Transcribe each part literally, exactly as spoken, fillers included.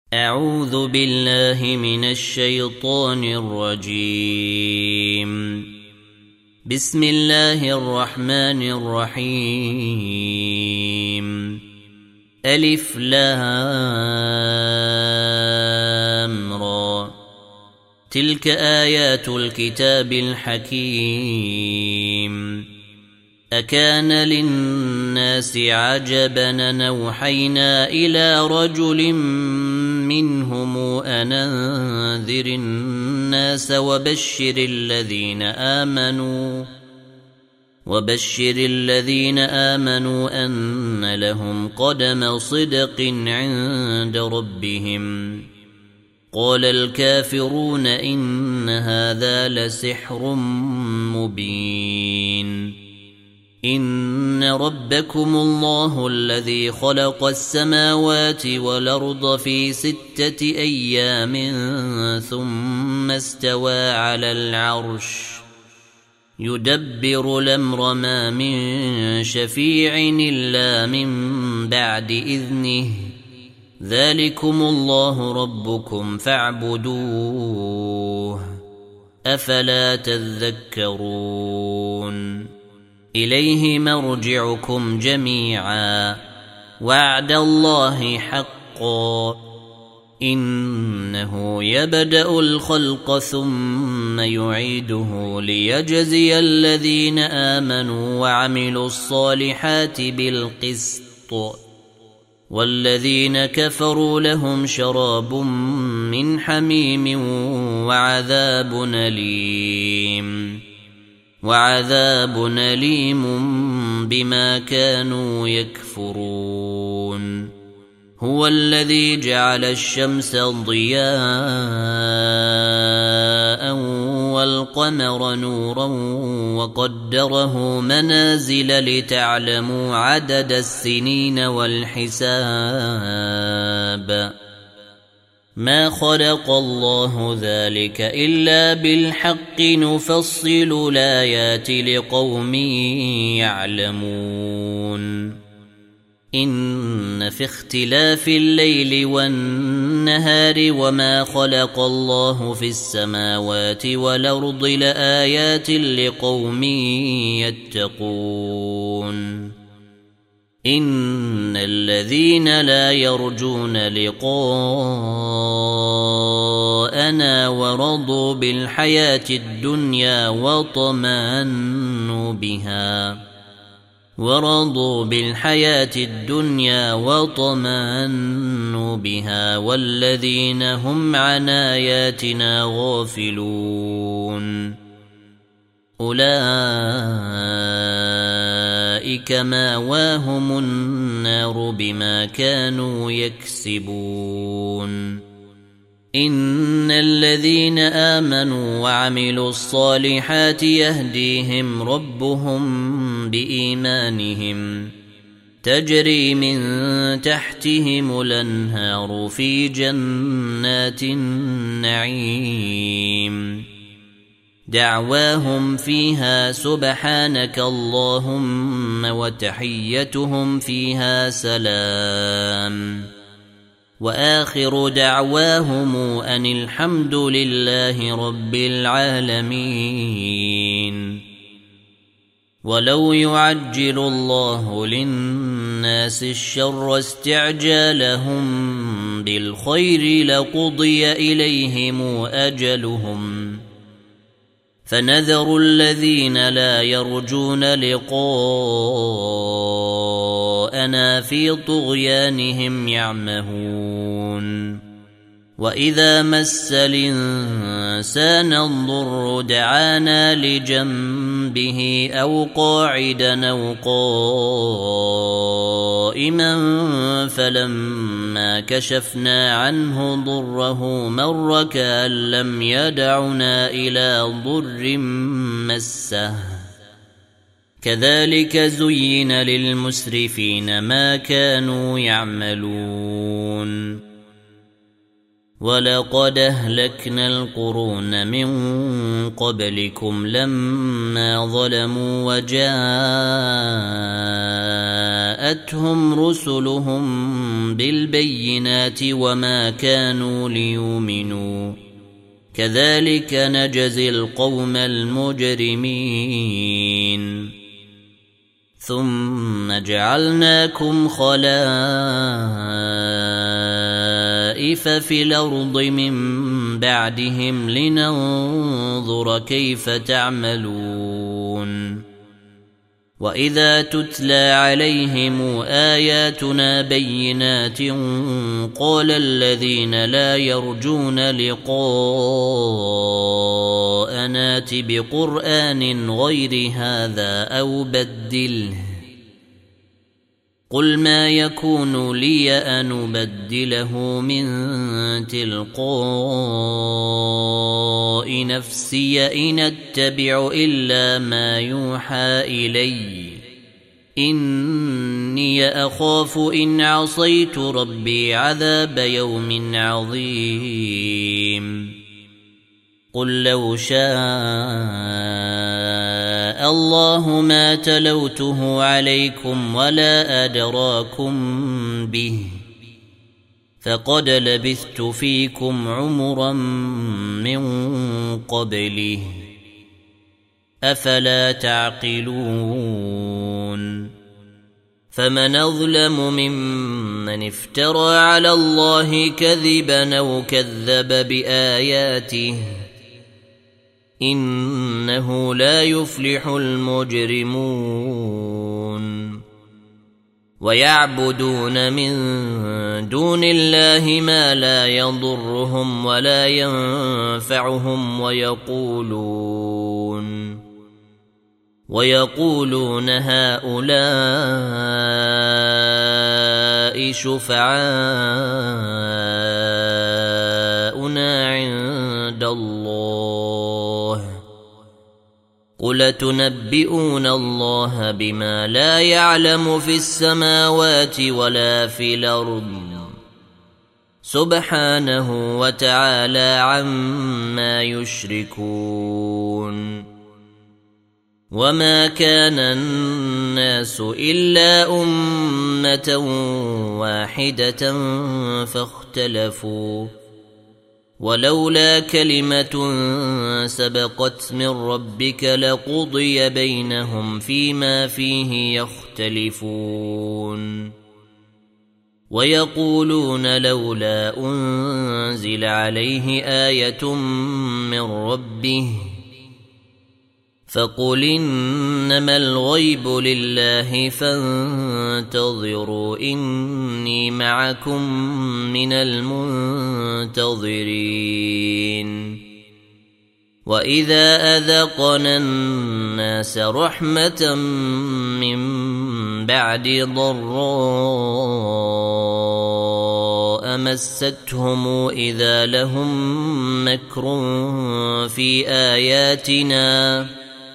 أعوذ بالله من الشيطان الرجيم. بسم الله الرحمن الرحيم. ألف لام را. تلك آيات الكتاب الحكيم. أكان للناس عجبا أن أوحينا إلى رجل منهم أن أنذر الناس وبشر الذين آمنوا وبشر الذين آمنوا أن لهم قدم صدق عند ربهم. قال الكافرون إن هذا لسحر مبين. إن ربكم الله الذي خلق السماوات والأرض في ستة أيام ثم استوى على العرش يدبر الأمر ما من شفيع إلا من بعد إذنه. ذلكم الله ربكم فاعبدوه أفلا تذكرون. إليه مرجعكم جميعا وعد الله حقا. إنه يبدأ الخلق ثم يعيده ليجزي الذين آمنوا وعملوا الصالحات بالقسط والذين كفروا لهم شراب من حميم وعذاب أليم وعذاب أليم بما كانوا يكفرون. هو الذي جعل الشمس ضياء والقمر نورا وقدره منازل لتعلموا عدد السنين والحساب. ما خلق الله ذلك إلا بالحق نفصل الآيات لقوم يعلمون. إن في اختلاف الليل والنهار وما خلق الله في السماوات والأرض لآيات لقوم يتقون. إن الذين لا يرجون لقاءنا ورضوا بالحياة الدنيا وطمأنوا بها ورضوا بالحياة الدنيا وطمأنوا بها والذين هم عن آياتنا غافلون أولئك مأواهم النار بما كانوا يكسبون. إن الذين آمنوا وعملوا الصالحات يهديهم ربهم بإيمانهم تجري من تحتهم الأنهار في جنات النعيم. دعواهم فيها سبحانك اللهم وتحيتهم فيها سلام وآخر دعواهم أن الحمد لله رب العالمين. ولو يعجل الله للناس الشر استعجالهم بالخير لقضي إليهم أجلهم فنذر الذين لا يرجون لقاءنا في طغيانهم يعمهون. وإذا مس الإنسان الضر دعانا لجنبه أو قاعدا أو قائما فلما كشفنا عنه ضره مر كأن لم يدعنا إلى ضر مسه. كذلك زين للمسرفين ما كانوا يعملون. ولقد أهلكنا القرون من قبلكم لما ظلموا وجاءتهم رسلهم بالبينات وما كانوا ليؤمنوا كذلك نجزي القوم المجرمين ثم جعلناكم خلائف في الأرض من بعدهم لننظر كيف تعملون وإذا تتلى عليهم آياتنا بينات قال الذين لا يرجون لقاءنا نات بقرآن غير هذا أو بدله قل ما يكون لي أن أبدله من تلقاء نفسي إن أتبع إلا ما يوحى إلي إني أخاف إن عصيت ربي عذاب يوم عظيم قل لو شاء الله ما تلوته عليكم ولا أدراكم به فقد لبثت فيكم عمرا من قبله أفلا تعقلون فمن أظلم ممن افترى على الله كذبا أو كذب بآياته إنه لا يفلح المجرمون ويعبدون من دون الله ما لا يضرهم ولا ينفعهم ويقولون ويقولون هؤلاء شفعاؤنا عند الله قل تنبئون الله بما لا يعلم في السماوات ولا في الأرض سبحانه وتعالى عما يشركون وما كان الناس إلا أمة واحدة فاختلفوا ولولا كلمة سبقت من ربك لقضي بينهم فيما فيه يختلفون ويقولون لولا أنزل عليه آية من ربه فقل إنما الغيب لله فانتظروا إني معكم من المنتظرين وإذا أذقنا الناس رحمة من بعد ضراء مستهم إذا لهم مكر في آياتنا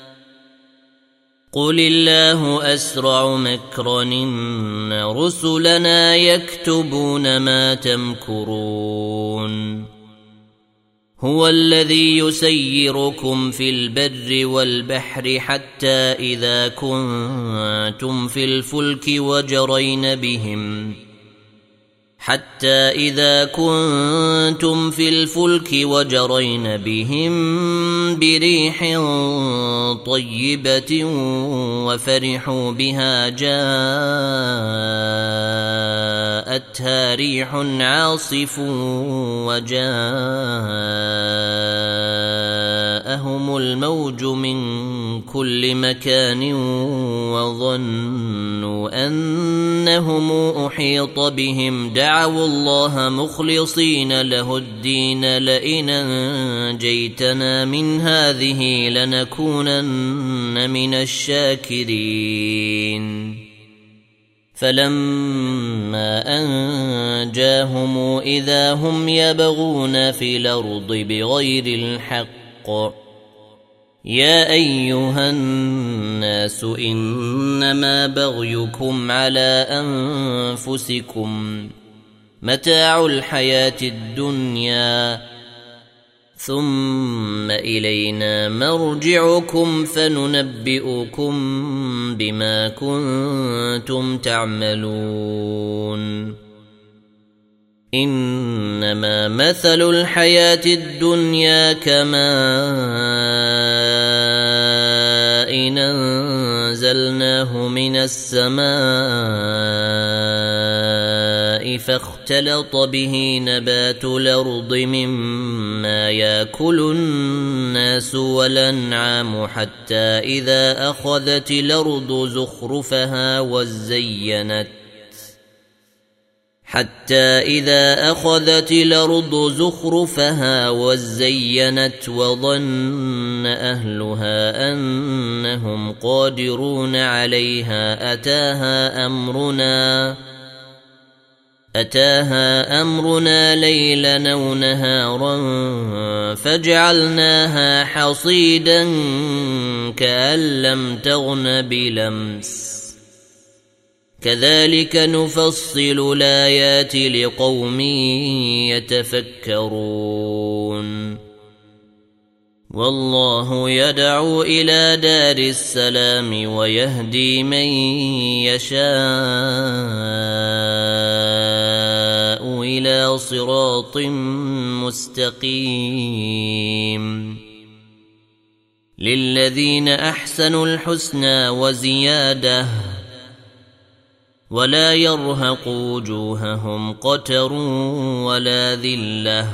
قل الله أسرع مكرا إن رسلنا يكتبون ما تمكرون هو الذي يسيركم في البر والبحر حتى إذا كنتم في الفلك وجرين بهم حتى إذا كنتم في الفلك وجرين بهم بريح طيبة وفرحوا بها جاءتها ريح عاصف وجاءهم الموج من كل مكان وظنوا أنهم أحيط بهم دعوا الله مخلصين له الدين لئن أنجيتنا من هذه لنكونن من الشاكرين فلما أنجاهم إذا هم يبغون في الأرض بغير الحق يا أيها الناس إنما بغيكم على أنفسكم متاع الحياة الدنيا ثم إلينا مرجعكم فننبئكم بما كنتم تعملون إنما مثل الحياة الدنيا كماء أنزلناه من السماء فاختلط به نبات الأرض مما يأكل الناس والأنعام حتى إذا أخذت الأرض زخرفها وزينت حتى إذا أخذت الأرض زخرفها وزينت وظن أهلها أنهم قادرون عليها أتاها أمرنا أتاها أمرنا ليلا أو نهارا فجعلناها حصيدا كأن لم تغن بلمس كذلك نفصل الآيات لقوم يتفكرون والله يدعو إلى دار السلام ويهدي من يشاء إلى صراط مستقيم للذين أحسنوا الحسنى وزيادة ولا يرهق وجوههم قتر ولا ذلة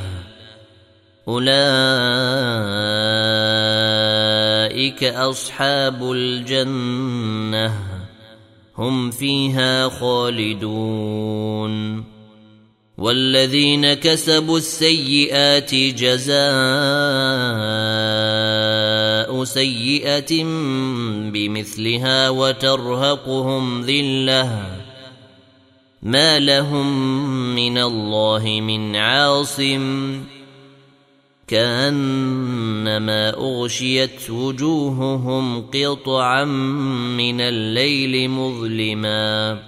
أولئك أصحاب الجنة هم فيها خالدون والذين كسبوا السيئات جزاء سيئة بمثلها وترهقهم ذلة ما لهم من الله من عاصم كأنما أغشيت وجوههم قطعا من الليل مظلما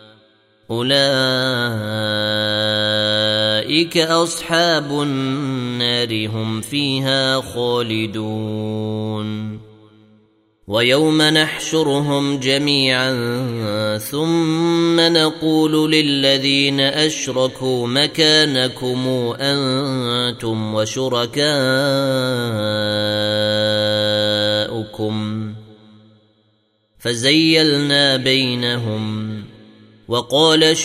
أولئك أصحاب النار هم فيها خالدون ويوم نحشرهم جميعا ثم نقول للذين أشركوا مكانكم أنتم وشركاؤكم فزيلنا بينهم وقال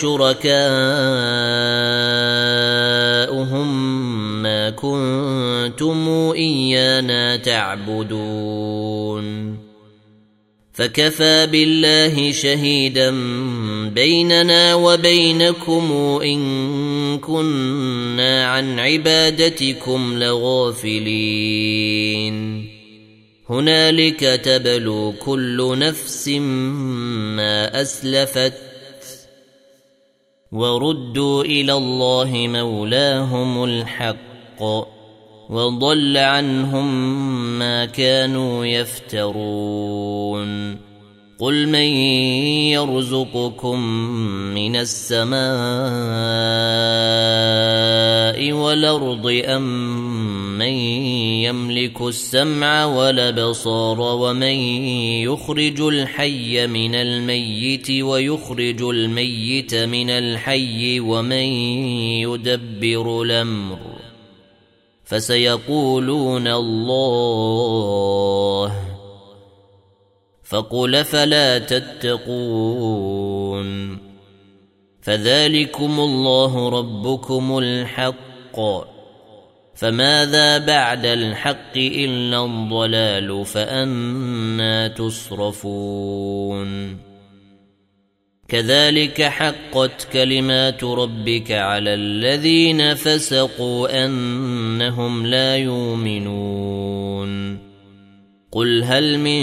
شركاؤهم ما كنتم إيانا تعبدون فكفى بالله شهيدا بيننا وبينكم إن كنا عن عبادتكم لغافلين هنالك تبلو كل نفس ما أسلفت وردوا إلى الله مولاهم الحق وضل عنهم ما كانوا يفترون قل من يرزقكم من السماء والأرض أم من يملك السمع والأبصار ومن يخرج الحي من الميت ويخرج الميت من الحي ومن يدبر الأمر فسيقولون الله فقل فلا تتقون فذلكم الله ربكم الحق فماذا بعد الحق إلا الضلال فأنى تصرفون كذلك حقت كلمات ربك على الذين فسقوا أنهم لا يؤمنون قل هل من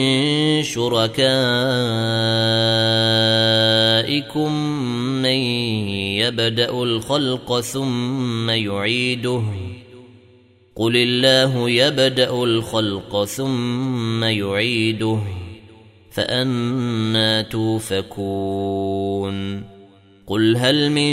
شركائكم من يبدأ الخلق ثم يعيده قل الله يبدأ الخلق ثم يعيده فأنى توفكون قل هل من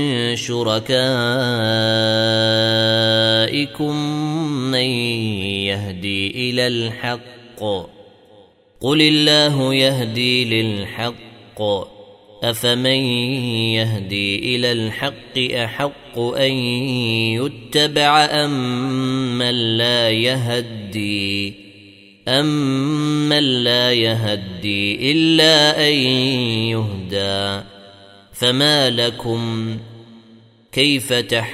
شركائكم من يهدي إلى الحق قل الله يهدي للحق أفمن يهدي إلى الحق أحق أن يتبع أم من لا يهدي أم من لا يهدي إلا أن يهدى فما لكم كيف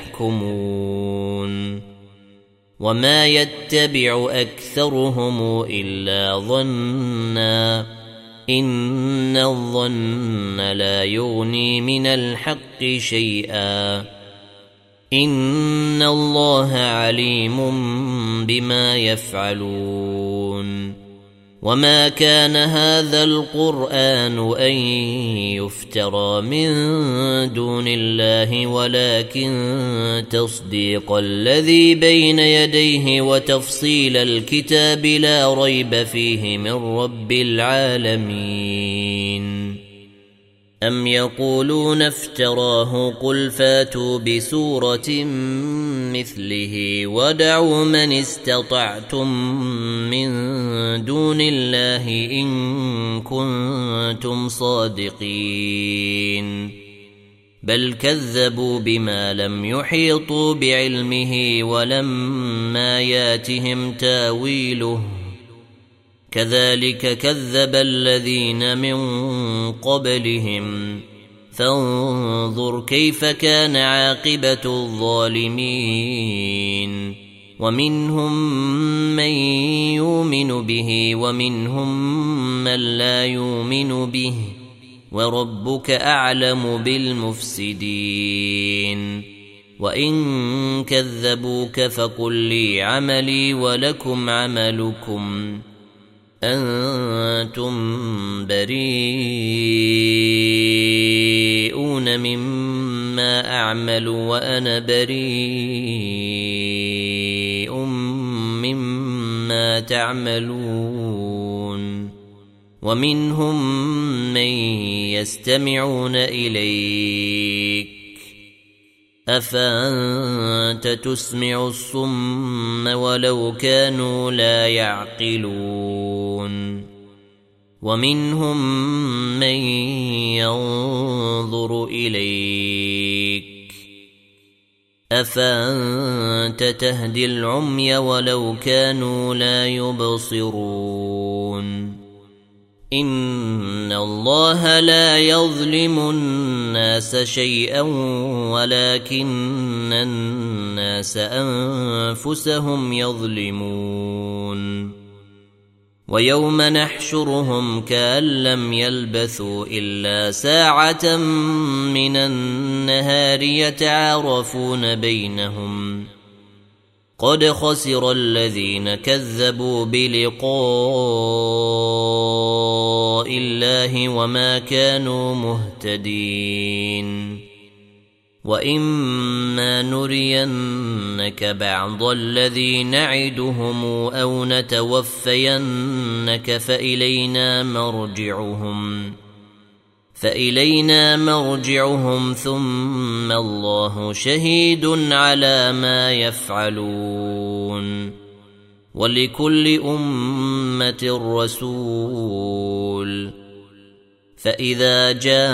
تحكمون وما يتبع أكثرهم إلا ظنّا إن الظن لا يغني من الحق شيئا إن الله عليم بما يفعلون وما كان هذا القرآن أن يفترى من دون الله ولكن تصديق الذي بين يديه وتفصيل الكتاب لا ريب فيه من رب العالمين أم يقولون افتراه قل فاتوا بسورة مثله ودعوا من استطعتم من دون الله إن كنتم صادقين بل كذبوا بما لم يحيطوا بعلمه ولما ياتهم تاويله كذلك كذب الذين من قبلهم فانظر كيف كان عاقبة الظالمين ومنهم من يؤمن به ومنهم من لا يؤمن به وربك أعلم بالمفسدين وإن كذبوك فقل لي عملي ولكم عملكم أنتم بريئون مما أعمل وأنا بريء مما تعملون ومنهم من يستمعون إليك أفأنت تسمع الصم ولو كانوا لا يعقلون ومنهم من ينظر إليك أفأنت تهدي العمي ولو كانوا لا يبصرون إن الله لا يظلم الناس شيئا ولكن الناس أنفسهم يظلمون ويوم نحشرهم كأن لم يلبثوا إلا ساعة من النهار يتعارفون بينهم قد خسر الذين كذبوا بلقاء الله وما كانوا مهتدين وإما نرينك بعض الذي نعدهم أو نتوفينك فإلينا مرجعهم فإلينا مرجعهم ثم الله شهيد على ما يفعلون ولكل أمة رسول فإذا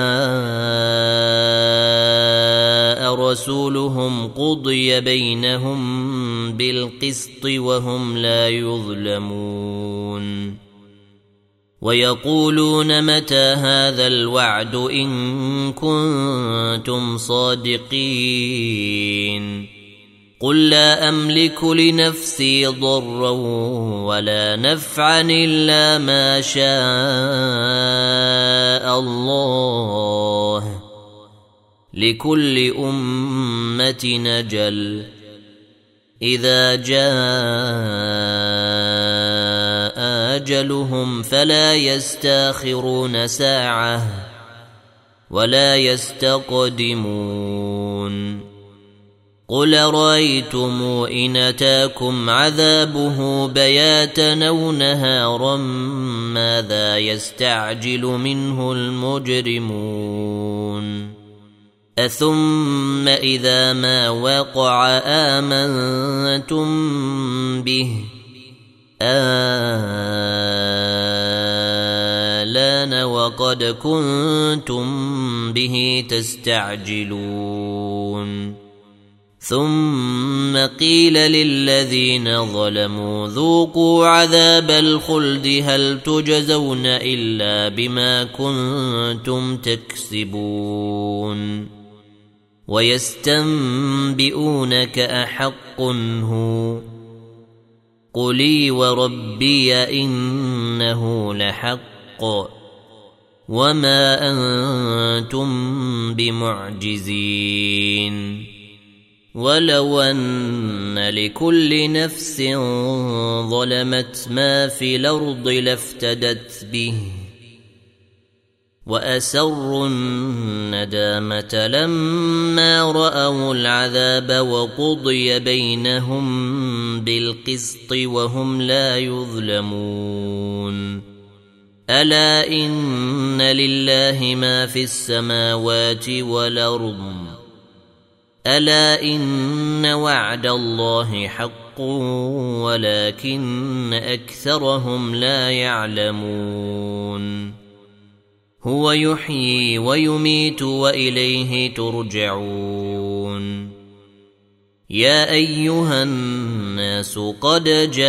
جاء رسولهم قضي بينهم بالقسط وهم لا يظلمون ويقولون متى هذا الوعد إن كنتم صادقين قل لا أملك لنفسي ضرا ولا نفعا إلا ما شاء الله لكل أمة أجل إذا جاء أجلهم فلا يستأخرون ساعة ولا يستقدمون قل رأيتم إن أتاكم عذابه بياتا أو نهارا ماذا يستعجل منه المجرمون أثم إذا ما وقع آمنتم به آلان وقد كنتم به تستعجلون ثم قيل للذين ظلموا ذوقوا عذاب الخلد هل تجزون إلا بما كنتم تكسبون ويستنبئونك أحق هو قلي وربي إنه لحق وما أنتم بمعجزين ولو أن لكل نفس ظلمت ما في الأرض لافتدت به وأسروا الندامة لما رأوا العذاب وقضي بينهم بالقسط وهم لا يظلمون ألا إن لله ما في السماوات والأرض ألا إن وعد الله حق ولكن أكثرهم لا يعلمون هو يحيي ويميت وإليه ترجعون يا أيها الناس قد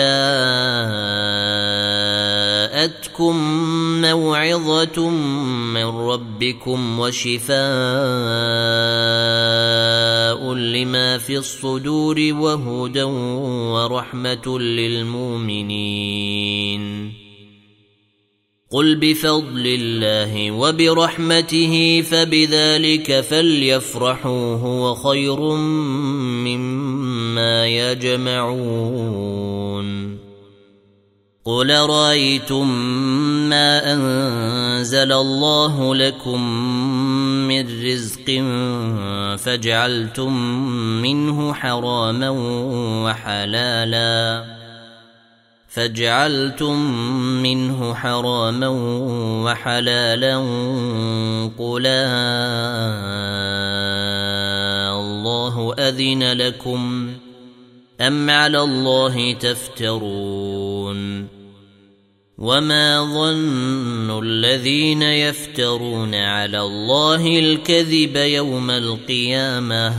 جاءتكم موعظة من ربكم وشفاء لما في الصدور وهدى ورحمة للمؤمنين قل بفضل الله وبرحمته فبذلك فليفرحوا هو خير مما يجمعون قل رأيتم ما أنزل الله لكم من رزق فجعلتم منه حراما وحلالا فجعلتم منه حراما وحلالا قل الله أذن لكم أم على الله تفترون وما ظن الذين يفترون على الله الكذب يوم القيامة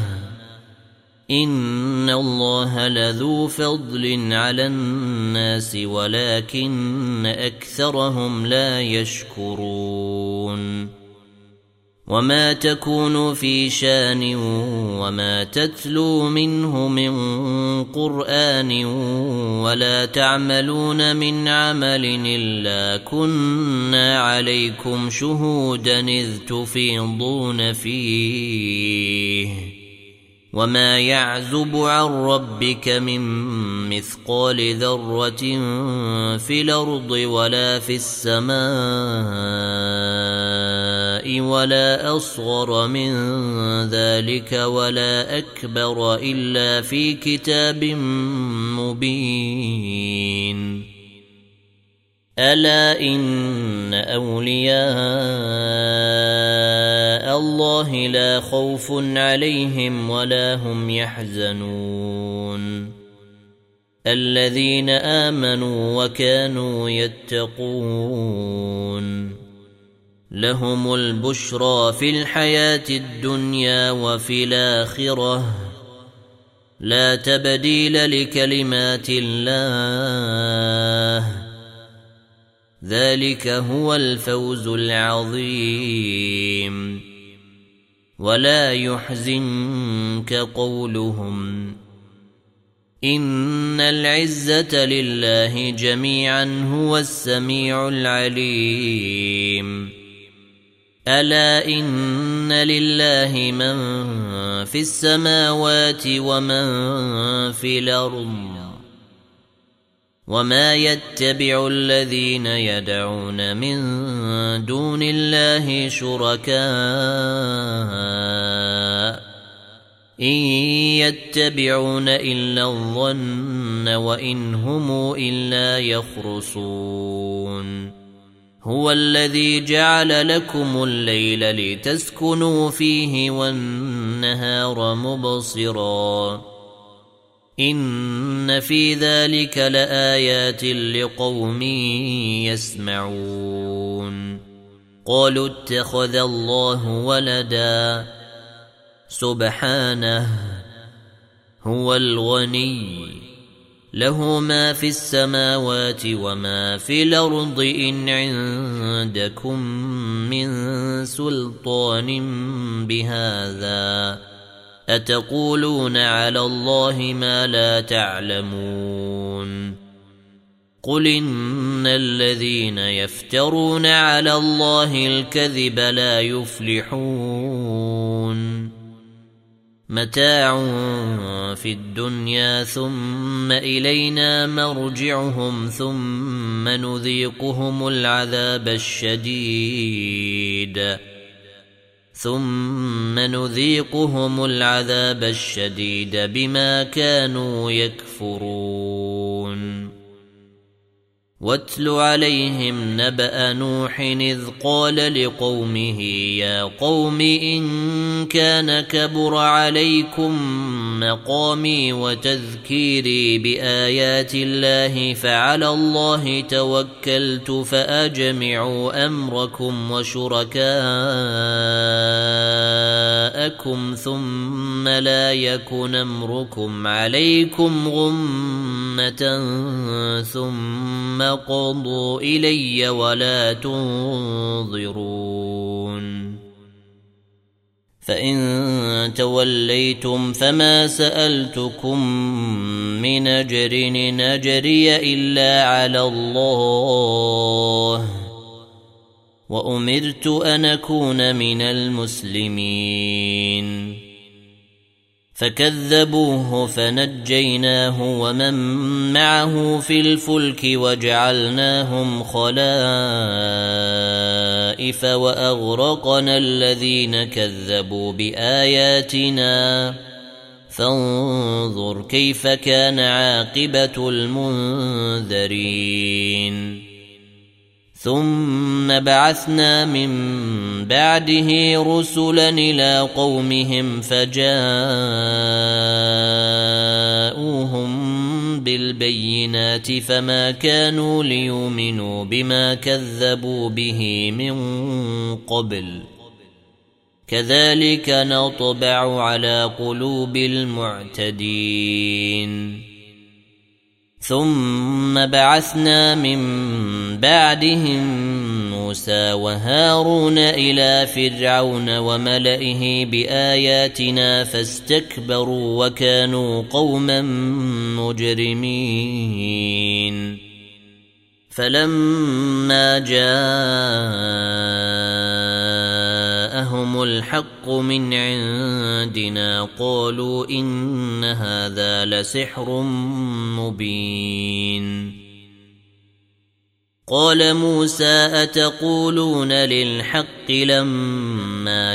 إن الله لذو فضل على الناس ولكن أكثرهم لا يشكرون وما تكون في شان وما تتلو منه من قرآن ولا تعملون من عمل إلا كنا عليكم شهودا إذ تفيضون فيه وما يعزب عن ربك من مثقال ذرة في الأرض ولا في السماء ولا أصغر من ذلك ولا أكبر إلا في كتاب مبين ألا إن أولياء الله لا خوف عليهم ولا هم يحزنون الذين آمنوا وكانوا يتقون لهم البشرى في الحياة الدنيا وفي الآخرة لا تبديل لكلمات الله ذلك هو الفوز العظيم ولا يحزنك قولهم إن العزة لله جميعا هو السميع العليم ألا إن لله من في السماوات ومن في الأرض وما يتبع الذين يدعون من دون الله شركاء إن يتبعون إلا الظن وإن هم إلا يخرصون هو الذي جعل لكم الليل لتسكنوا فيه والنهار مبصرا إن في ذلك لآيات لقوم يسمعون قالوا اتخذ الله ولدا سبحانه هو الغني له ما في السماوات وما في الأرض إن عندكم من سلطان بهذا أتقولون على الله ما لا تعلمون قل إن الذين يفترون على الله الكذب لا يفلحون متاع في الدنيا ثم إلينا مرجعهم ثم نذيقهم العذاب الشديد ثم نذيقهم العذاب الشديد بما كانوا يكفرون واتل عليهم نبأ نوح إذ قال لقومه يا قوم إن كان كبر عليكم مقامي وتذكيري بآيات الله فعلى الله توكلت فأجمعوا أمركم وشركاءكم ثم لا يكن أمركم عليكم غمة ثم قضوا إلي ولا تنظرون فإن توليتم فما سألتكم من أجر نجري إلا على الله وأمرت أن أكون من المسلمين فكذبوه فنجيناه ومن معه في الفلك وجعلناهم خلائف وأغرقنا الذين كذبوا بآياتنا فانظر كيف كان عاقبة المنذرين ثم بعثنا من بعده رسلا إلى قومهم فجاءوهم بالبينات فما كانوا ليؤمنوا بما كذبوا به من قبل كذلك نطبع على قلوب المعتدين ثم بعثنا من بعدهم موسى وهارون إلى فرعون وملئه بآياتنا فاستكبروا وكانوا قوما مجرمين فلما جاءهم الحق من عندنا قالوا إن هذا لسحر مبين قال موسى أتقولون للحق لما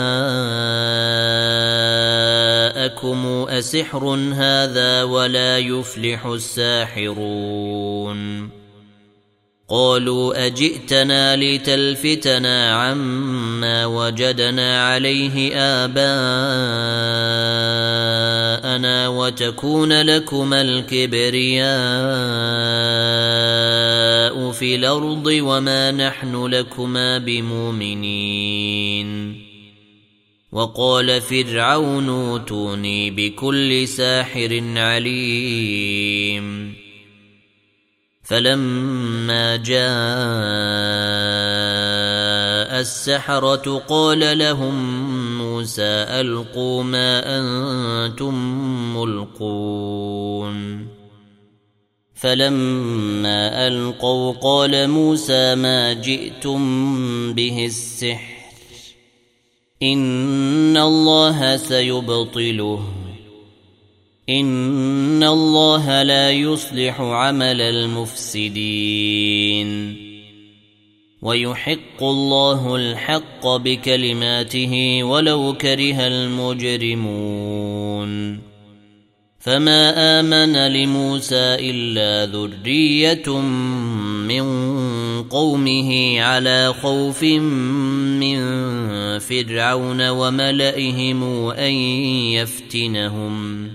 جاءكم أسحر هذا ولا يفلح الساحرون قالوا أجئتنا لتلفتنا عما وجدنا عليه آباءنا وتكون لكما الكبرياء في الأرض وما نحن لكما بمؤمنين وقال فرعون اوتوني بكل ساحر عليم فلما جاء السحرة قال لهم موسى ألقوا ما أنتم ملقون فلما ألقوا قال موسى ما جئتم به السحر إن الله سيبطله إن الله لا يصلح عمل المفسدين ويحق الله الحق بكلماته ولو كره المجرمون فما آمن لموسى إلا ذرية من قومه على خوف من فرعون وملئهم أن يفتنهم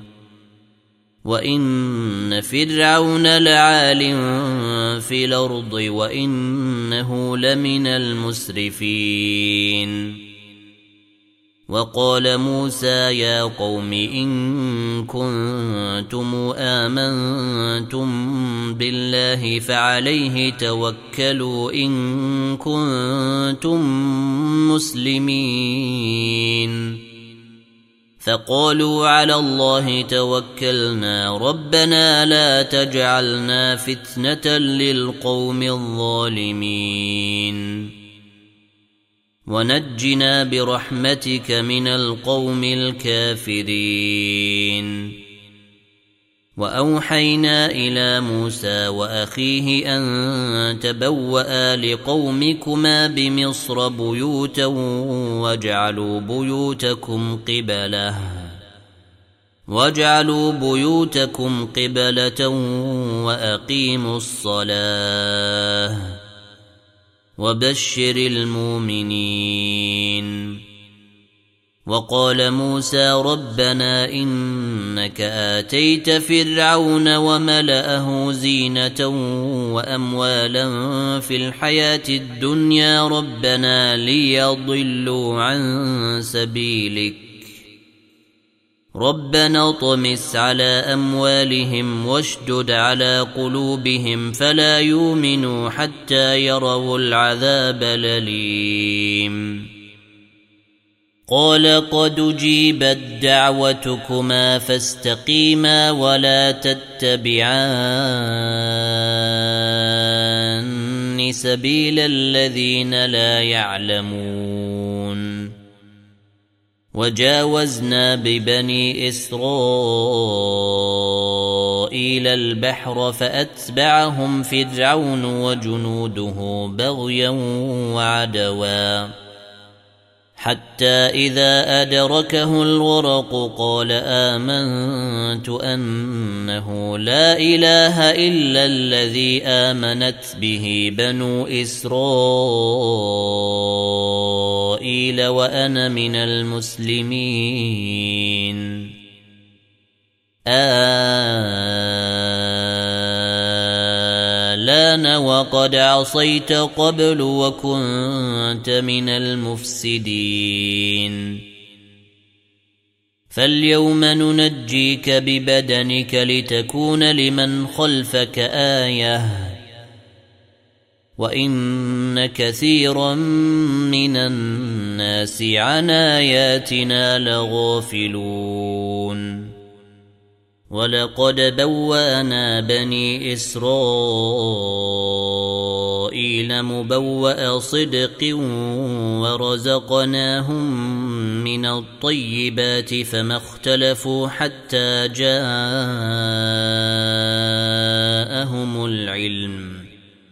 وإن فرعون لعال في الأرض وإنه لمن المسرفين. وقال موسى يا قوم إن كنتم آمنتم بالله فعليه توكلوا إن كنتم مسلمين. فقالوا على الله توكلنا ربنا لا تجعلنا فتنة للقوم الظالمين ونجنا برحمتك من القوم الكافرين. وأوحينا إلى موسى وأخيه أن تبوأ لقومكما بمصر بيوتا واجعلوا بيوتكم قبلة واجعلوا بيوتكم قبلة وأقيموا الصلاة وبشر المؤمنين. وقال موسى ربنا إنك آتيت فرعون وملأه زينة وأموالا في الحياة الدنيا ربنا ليضلوا عن سبيلك ربنا طمس على أموالهم واشدد على قلوبهم فلا يؤمنوا حتى يروا العذاب الأليم. قال قد أجيبت دعوتكما فاستقيما ولا تتبعان سبيل الذين لا يعلمون. وجاوزنا ببني إسرائيل البحر فأتبعهم فرعون وجنوده بغيا وعدوا حتى إذا أدركه الغرق قال آمنت أنه لا إله إلا الذي آمنت به بنو إسرائيل وأنا من المسلمين. آلان وقد عصيت قبل وكنت من المفسدين فاليوم ننجيك ببدنك لتكون لمن خلفك آية وإن كثيرا من الناس عن آياتنا لغافلون. ولقد بوأنا بني إسرائيل مبوأ صدق ورزقناهم من الطيبات فما اختلفوا حتى جاءهم العلم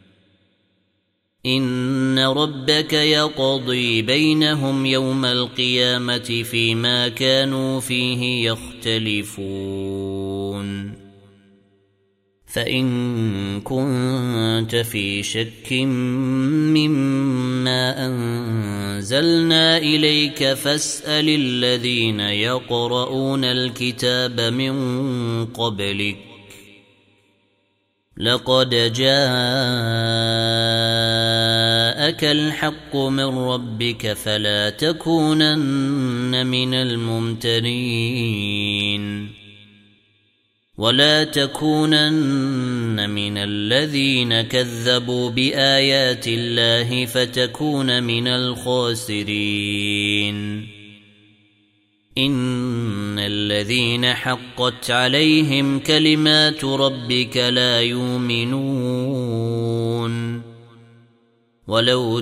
إن ربك يقضي بينهم يوم القيامة فيما كانوا فيه يختلفون. فإن كنت في شك مما أنزلنا إليك فاسأل الذين يقرؤون الكتاب من قبلك لقد جاءك الحق من ربك فلا تكونن من الممترين ولا تكونن من الذين كذبوا بآيات الله فتكون من الخاسرين. إن الذين حقت عليهم كلمات ربك لا يؤمنون ولو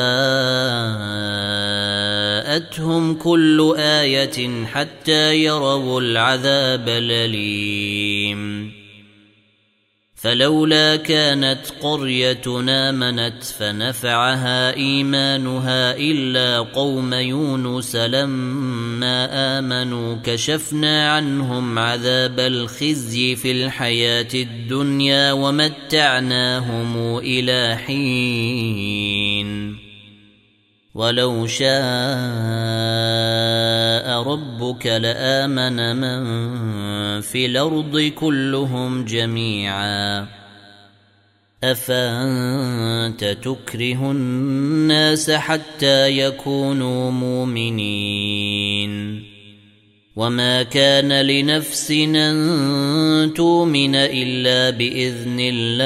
جاءتهم كل آية حتى يروا العذاب الأليم فلولا كانت قرية آمنت فنفعها إيمانها إلا قوم يونس لما آمنوا كشفنا عنهم عذاب الخزي في الحياة الدنيا ومتعناهم إلى حين ولو شاء ربك لآمن من في الأرض كلهم جميعا أفأنت تكره الناس حتى يكونوا مؤمنين وما كان لنفس أن تؤمن إلا بإذن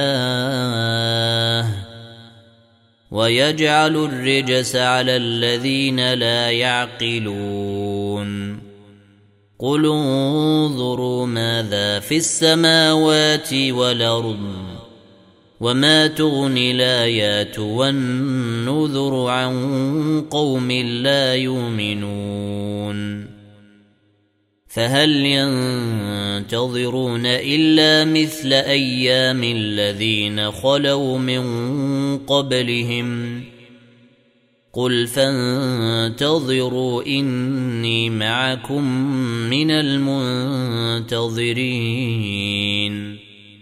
الله ويجعل الرجس على الذين لا يعقلون قل انظروا ماذا في السماوات والأرض وما تغني الآيات والنذر عن قوم لا يؤمنون فهل ينتظرون إلا مثل أيام الذين خلوا من قبلهم قل فانتظروا إني معكم من المنتظرين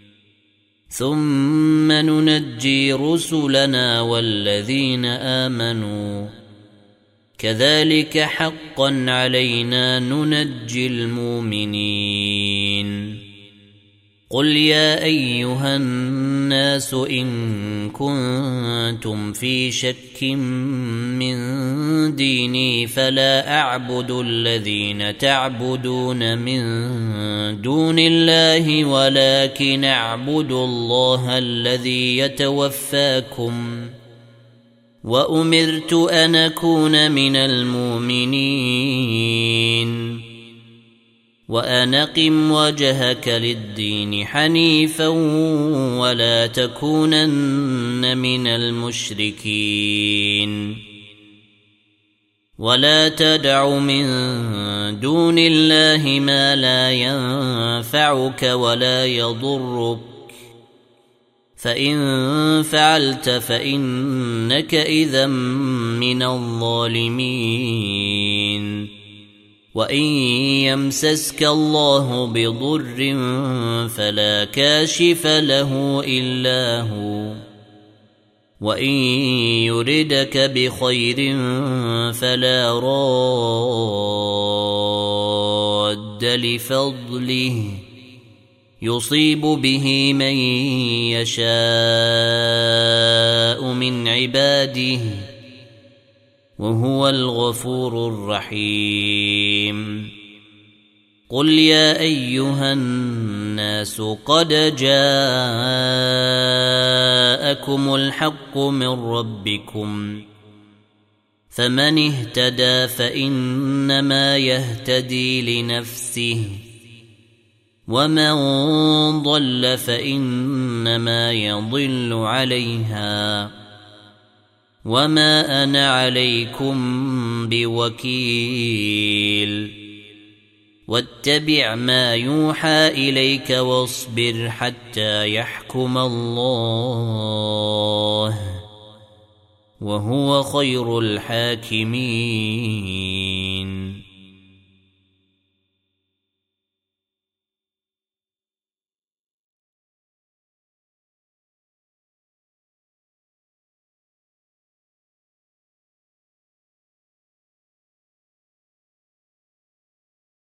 ثم ننجي رسلنا والذين آمنوا كذلك حقا علينا ننجي المؤمنين قل يا أيها الناس إن كنتم في شك من ديني فلا أعبد الذين تعبدون من دون الله ولكن أعبد الله الذي يتوفاكم وأمرت أن أكون من المؤمنين وأن أقم وجهك للدين حنيفا ولا تكونن من المشركين ولا تدع من دون الله ما لا ينفعك ولا يضرك فإن فعلت فإنك إذا من الظالمين وإن يمسسك الله بضر فلا كاشف له إلا هو وإن يردك بخير فلا راد لفضله يصيب به من يشاء من عباده وهو الغفور الرحيم قل يا أيها الناس قد جاءكم الحق من ربكم فمن اهتدى فإنما يهتدي لنفسه ومن ضل فإنما يضل عليها وما أنا عليكم بوكيل واتبع ما يوحى إليك واصبر حتى يحكم الله وهو خير الحاكمين